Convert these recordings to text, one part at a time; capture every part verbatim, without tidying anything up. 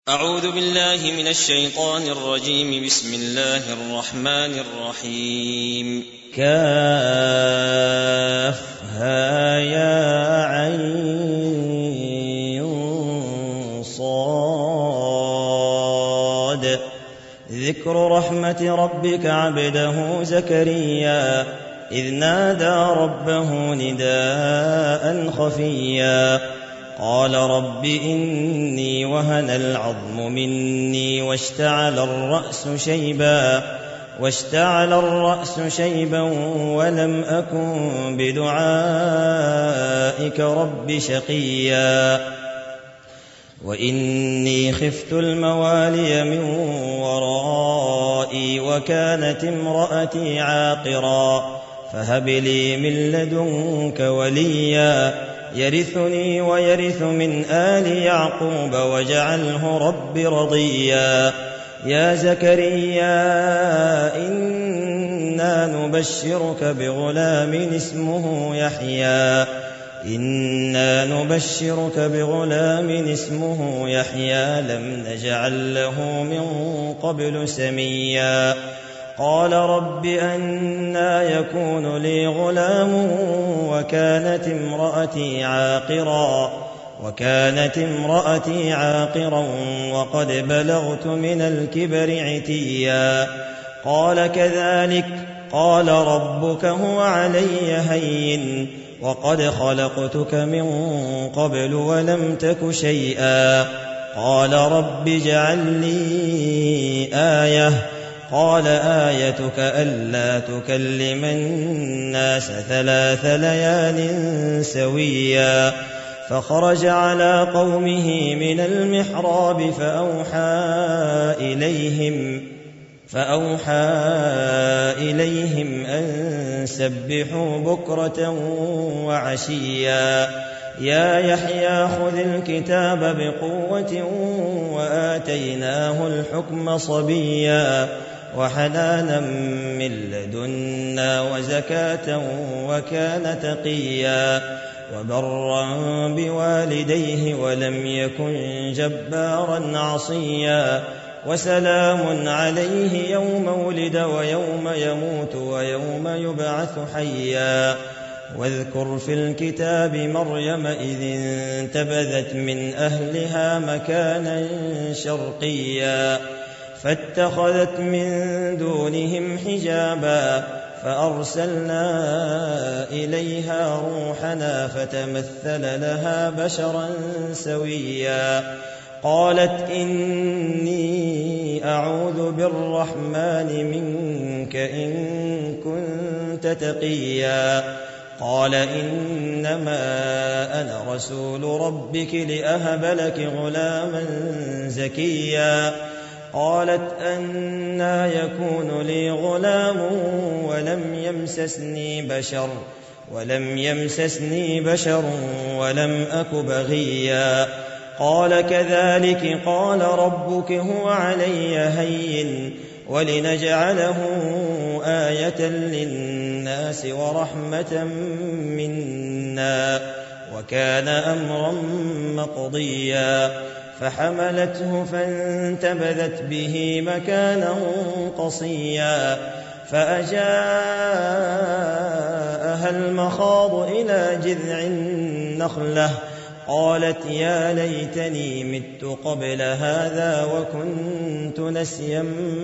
أعوذ بالله من الشيطان الرجيم. بسم الله الرحمن الرحيم. كافها يا عين صاد ذكر رحمة ربك عبده زكريا إذ نادى ربه نداء خفيا قال رب إني وهن العظم مني واشتعل الرأس شيبا واشتعل الرأس شيبا ولم أكن بدعائك رب شقيا وإني خفت الموالي من ورائي وكانت امرأتي عاقرا فهب لي من لدنك وليا يرثني ويرث من آل يعقوب واجعله رب رضيا يا زكريا إنا نبشرك بغلام اسمه يحيى إنا نبشرك بغلام اسمه يحيى لم نجعل له من قبل سميا قال رب أنى يكون لي غلام وكانت امرأتي عاقرا وكانت امرأتي عاقرا وقد بلغت من الكبر عتيا قال كذلك قال ربك هو علي هين وقد خلقتك من قبل ولم تك شيئا قال رب اجعل لي آية قال آيتك ألا تكلم الناس ثلاث ليال سويا فخرج على قومه من المحراب فأوحى إليهم فأوحى إليهم أن سبحوا بكرة وعشيا يا يحيى خذ الكتاب بقوة وآتيناه الحكم صبيا وحنانا من لدنا وزكاة وكان تقيا وبرا بوالديه ولم يكن جبارا عصيا وسلام عليه يوم ولد ويوم يموت ويوم يبعث حيا واذكر في الكتاب مريم إذ انتبذت من أهلها مكانا شرقيا فاتخذت من دونهم حجابا فأرسلنا إليها روحنا فتمثل لها بشرا سويا قالت إني أعوذ بالرحمن منك إن كنت تقيا قال إنما أنا رسول ربك لأهب لك غلاما زكيا قالت أنى يكون لي غلام ولم يمسسني بشر ولم يمسسني بشر ولم أك بغيا قال كذلك قال ربك هو علي هين ولنجعله آية للناس ورحمة منا وكان أمرا مقضيا فحملته فانتبذت به مكانا قصيا فأجاءها المخاض إلى جذع النخلة قالت يا ليتني مت قبل هذا وكنت نسيا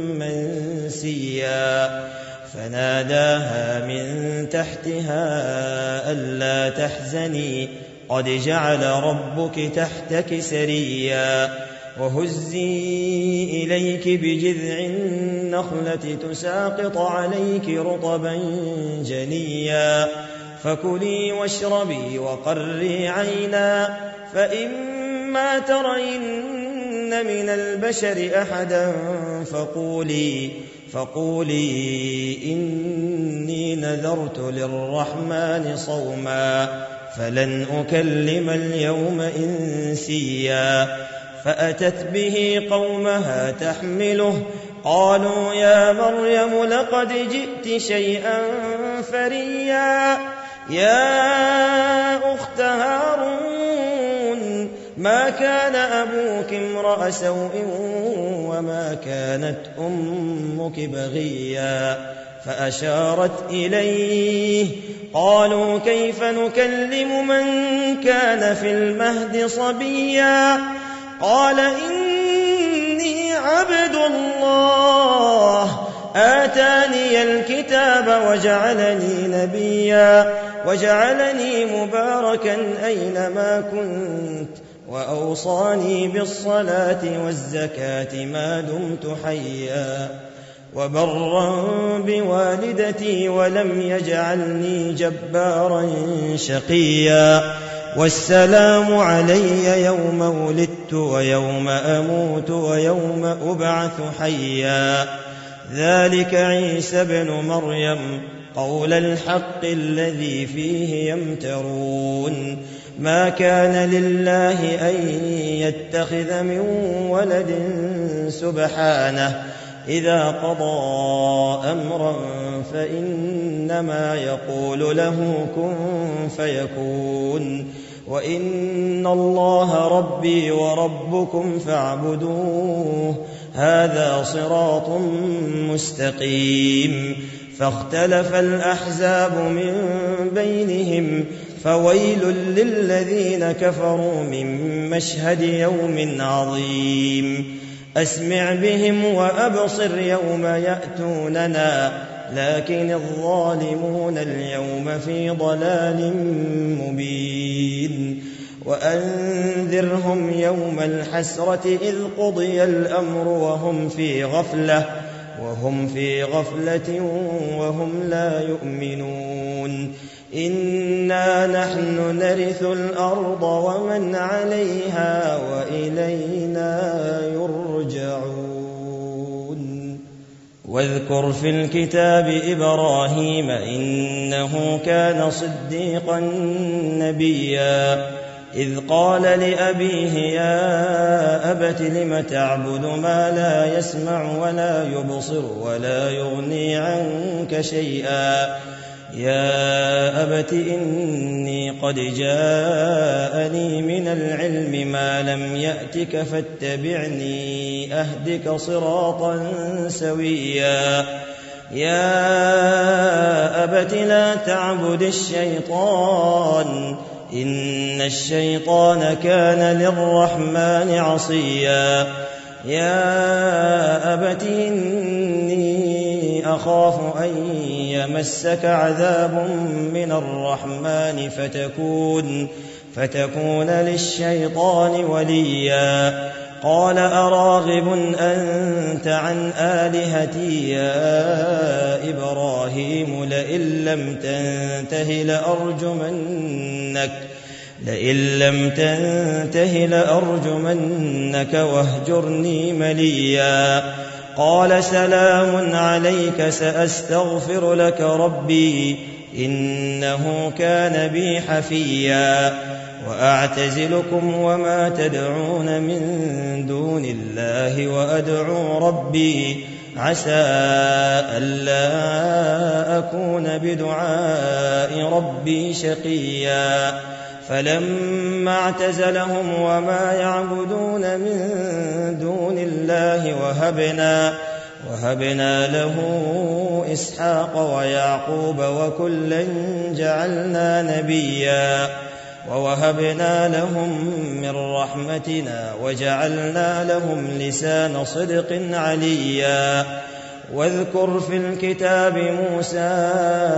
منسيا فناداها من تحتها ألا تحزني قد جعل ربك تحتك سريا وهزي إليك بجذع النخلة تساقط عليك رطبا جنيا فكلي واشربي وقري عينا فإما ترين من البشر أحدا فقولي فقولي إني نذرت للرحمن صوما فلن أكلم اليوم إنسيا فأتت به قومها تحمله قالوا يا مريم لقد جئت شيئا فريا يا أخت هارون ما كان أبوك امرأ سوء وما كانت أمك بغيا فأشارت إليه. قالوا كيف نكلم من كان في المهد صبيا قال إني عبد الله آتاني الكتاب وجعلني نبيا وجعلني مباركا أينما كنت وأوصاني بالصلاة والزكاة ما دمت حيا وبرا بوالدتي ولم يجعلني جبارا شقيا والسلام علي يوم ولدت ويوم أموت ويوم أبعث حيا ذلك عيسى ابن مريم قول الحق الذي فيه يمترون ما كان لله أن يتخذ من ولد سبحانه إذا قضى أمرا فإنما يقول له كن فيكون وإن الله ربي وربكم فاعبدوه هذا صراط مستقيم. فاختلف الأحزاب من بينهم فويل للذين كفروا من مشهد يوم عظيم. أسمع بهم وأبصر يوم يأتوننا لكن الظالمون اليوم في ضلال مبين. وأنذرهم يوم الحسرة إذ قضي الأمر وهم في غفلة وهم في غفلة وهم لا يؤمنون. إنا نحن نرث الأرض ومن عليها وإلينا يرجعون. واذكر في الكتاب إبراهيم إنه كان صديقا نبيا إذ قال لأبيه يا أبت لم تعبد ما لا يسمع ولا يبصر ولا يغني عنك شيئا يا أبت إني قد جاءني من العلم ما لم يأتك فاتبعني أهدك صراطا سويا يا أبت لا تعبد الشيطان إن الشيطان كان للرحمن عصيا يا أبت إني أخاف أن يمسك عذاب من الرحمن فتكون فتكون للشيطان وليا قال أراغب أنت عن آلهتي يا إبراهيم لئن لم تنته لأرجمنك لئن لم تنته لأرجمنك واهجرني مليا قال سلام عليك سأستغفر لك ربي إنه كان بي حفيا وأعتزلكم وما تدعون من دون الله وأدعو ربي عسى ألا أكون بدعاء ربي شقيا فلما اعتزلهم وما يعبدون من دون الله وهبنا وهبنا له إسحاق ويعقوب وكلا جعلنا نبيا ووهبنا لهم من رحمتنا وجعلنا لهم لسان صدق عليا واذكر في الكتاب موسى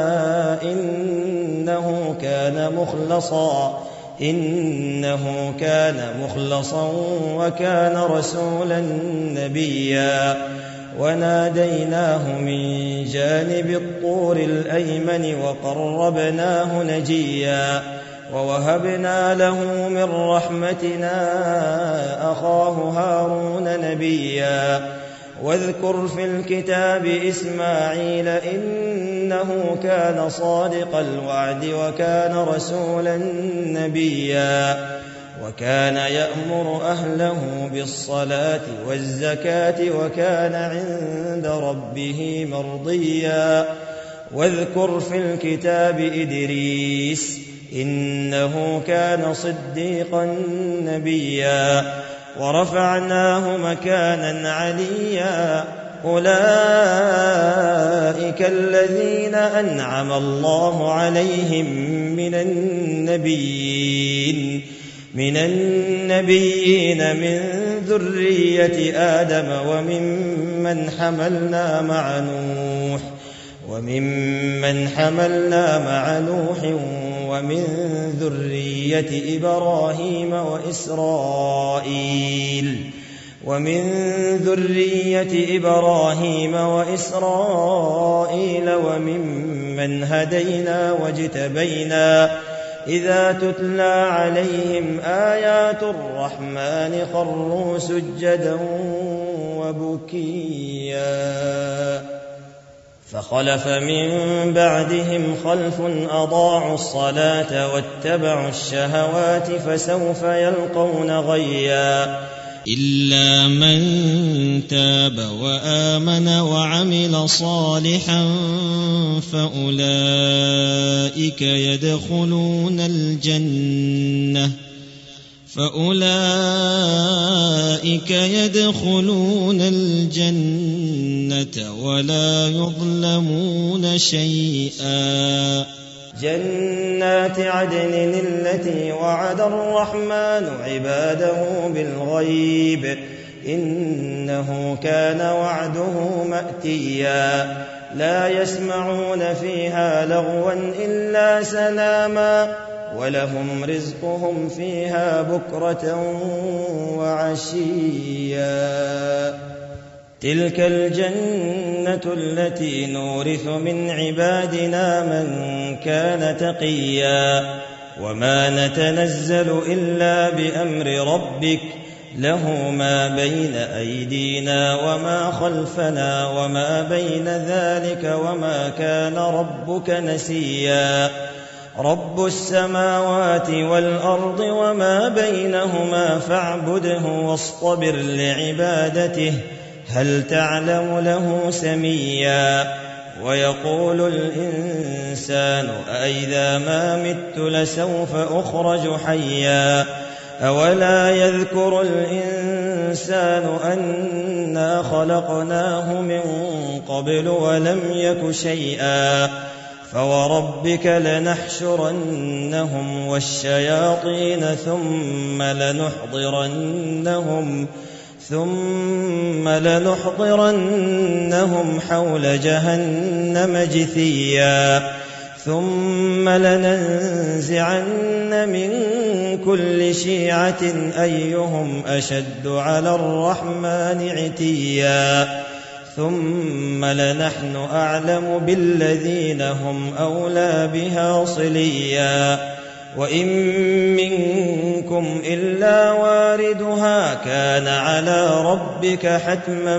إنه كان مخلصا إنه كان مخلصا وكان رسولا نبيا وناديناه من جانب الطور الأيمن وقربناه نجيا ووهبنا له من رحمتنا أخاه هارون نبيا واذكر في الكتاب إسماعيل إنه كان صادق الوعد وكان رسولا نبيا وكان يأمر أهله بالصلاة والزكاة وكان عند ربه مرضيا واذكر في الكتاب إدريس إنه كان صديقا نبيا ورفعناه مكانا عليا أولئك الذين أنعم الله عليهم من النبيين من النبيين من ذرية آدم وممن حملنا مع نوح وممن حملنا مع نوح ومن ذرية إبراهيم وإسرائيل ومن ذرية إبراهيم وإسرائيل وممن هدينا واجتبينا إذا تتلى عليهم آيات الرحمن خروا سجدا وبكيا فخلف من بعدهم خلف أضاعوا الصلاة واتبعوا الشهوات فسوف يلقون غيا إلا من تاب وآمن وعمل صالحا فأولئك يدخلون الجنة فأولئك يدخلون الجنة ولا يظلمون شيئا جنات عدن التي وعد الرحمن عباده بالغيب إنه كان وعده مأتيا لا يسمعون فيها لغوا إلا سلاما ولهم رزقهم فيها بكرة وعشيا تلك الجنة التي نورث من عبادنا من كان تقيا وما نتنزل إلا بأمر ربك له ما بين أيدينا وما خلفنا وما بين ذلك وما كان ربك نسيا رب السماوات والأرض وما بينهما فاعبده واصطبر لعبادته هل تعلم له سميا ويقول الإنسان أإذا ما مت لسوف أخرج حيا أولا يذكر الإنسان أنا خلقناه من قبل ولم يك شيئا فوربك لنحشرنهم والشياطين ثم لنحضرنهم ثم لنحضرنهم حول جهنم جثيا ثم لننزعن من كل شيعة أيهم أشد على الرحمن عتيا ثم لنحن أعلم بالذين هم أولى بها صليا وإن منكم إلا واردها كان على ربك حتما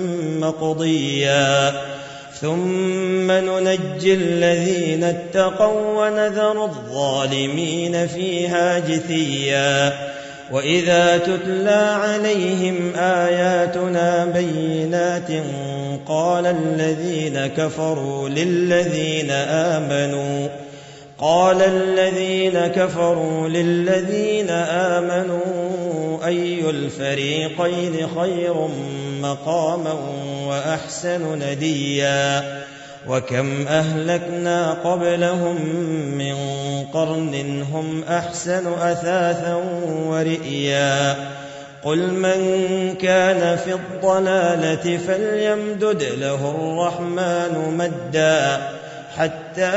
مقضيا ثم ننجي الذين اتقوا ونذر الظالمين فيها جثيا وإذا تتلى عليهم آياتنا بينات قال الذين كفروا للذين آمنوا قال الذين كفروا للذين آمنوا أي الفريقين خير مقاما وأحسن نديا وكم أهلكنا قبلهم من قرن هم أحسن أثاثا ورئيا قل من كان في الضلالة فليمدد له الرحمن مدا حتى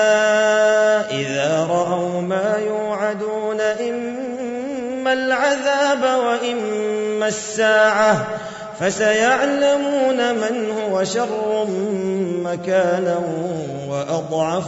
إذا رأوا ما يوعدون إما العذاب وإما الساعة فسيعلمون من هو شر مكانا وأضعف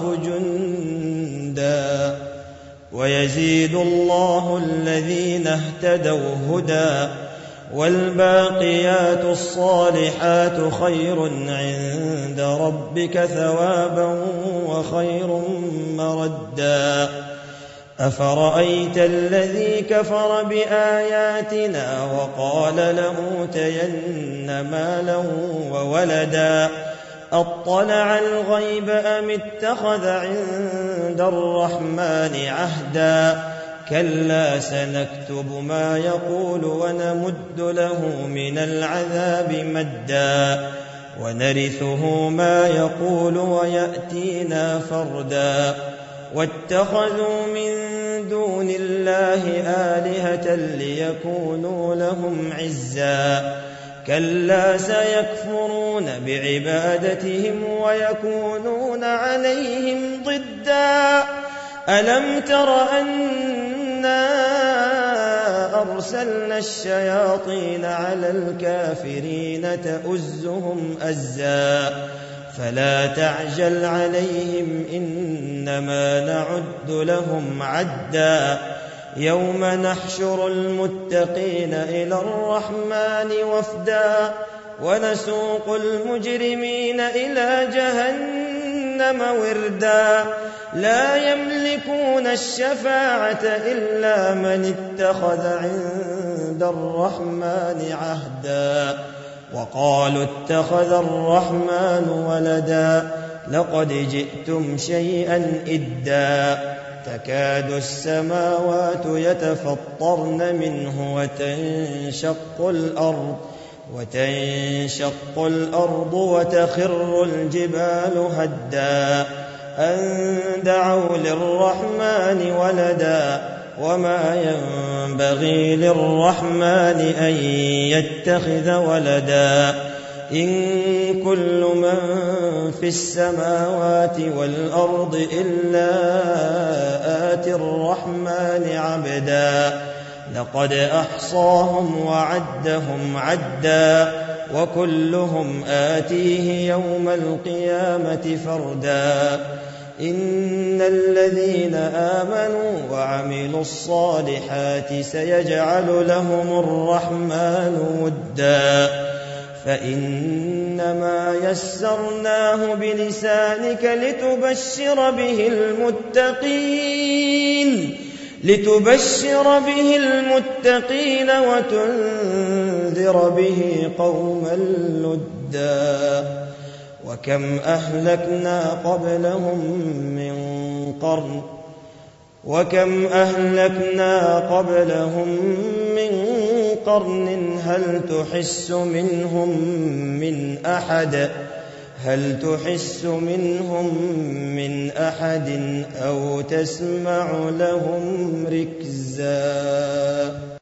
جندا ويزيد الله الذين اهتدوا هدى والباقيات الصالحات خير عند ربك ثوابا وخير مردا أفرأيت الذي كفر بآياتنا وقال لأوتين مالا وولدا أطلع الغيب أم اتخذ عند الرحمن عهدا كلا سنكتب ما يقول ونمد له من العذاب مدا ونرثه ما يقول ويأتينا فردا واتخذوا من دون الله آلهة ليكونوا لهم عزا كلا سيكفرون بعبادتهم ويكونون عليهم ضدا ألم تر أنا أرسلنا الشياطين على الكافرين تؤزهم أزا فلا تعجل عليهم إنما نعد لهم عدا يوم نحشر المتقين إلى الرحمن وفدا ونسوق المجرمين إلى جهنم وردا لا يملكون الشفاعة إلا من اتخذ عند الرحمن عهدا وقالوا اتخذ الرحمن ولدا لقد جئتم شيئا إدا تكاد السماوات يتفطرن منه وتنشق الأرض وتنشق الأرض وتخر الجبال هدا أن دعوا للرحمن ولدا وما ينبغي للرحمن أن يتخذ ولدا إن كل من في السماوات والأرض إلا آتي الرحمن عبدا لقد أحصاهم وعدهم عدا وكلهم آتيه يوم القيامة فردا إن الذين آمنوا وعملوا الصالحات سيجعل لهم الرحمن ودا فإنما يسرناه بلسانك لتبشر به المتقين لتبشر به المتقين وتنذر به قوما لدا وكم أهلكنا قبلهم من قرن وكم أهلكنا قبلهم من قرن هل تحس منهم من أحد هل تحس منهم من أحد أو تسمع لهم ركزا